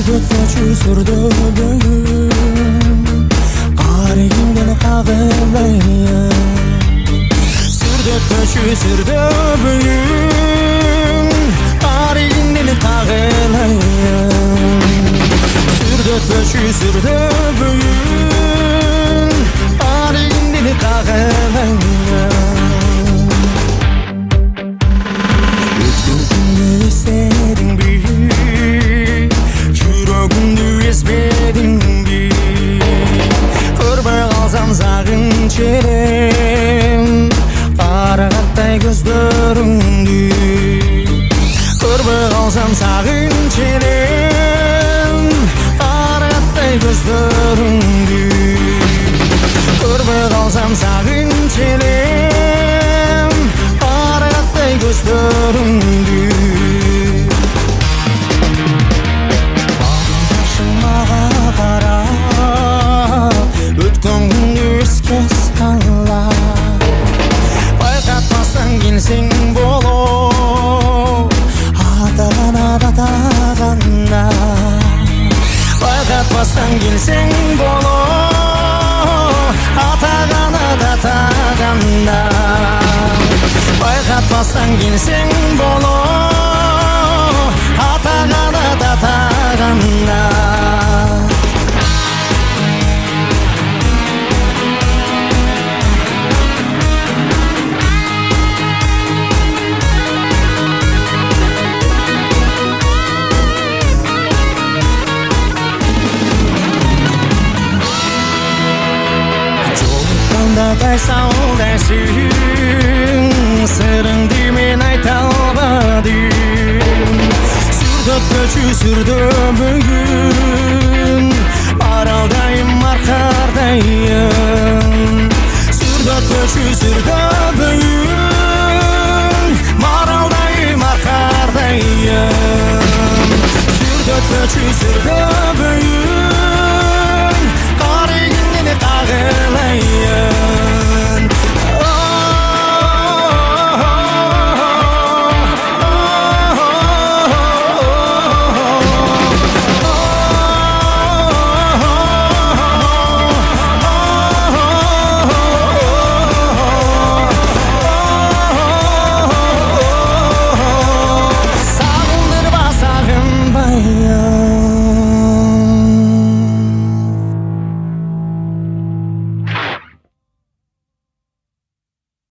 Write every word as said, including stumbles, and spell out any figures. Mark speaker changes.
Speaker 1: Сүрдөткөчү сүрдө бөгүн Карыгиңден кагылайын Сүрдөткөчү сүрдө бөгүн Карыгиңден кагылайын Сүрдөткөчү сүрдө бөгүн Карыгиңден кагылайын Çelem Qarag'atday gözlörüңdü Көрбөй қалсам сағын çelem Qarag'atday gözlörüңdü Көрбөй қалсам сағын çelem Qarag'atday gözlörüңdü Bağdaşımağa qara Өткөн күндү эске сала Байкатпастан келсең боло Атагана татаганда Байкатпастан келсең боло Атагана татаганда Байкатпастан келсең боло Атагана татаганда Тайсал дәрсің Сырыңды мен айта албадым Сүрдөткөчү сүрдө бүгүн Аралдайым аркардайым Сүрдөткөчү сүрдө бүгүн Маралдайым аркардайым Сүрдөткөчү сүрдө бүгүн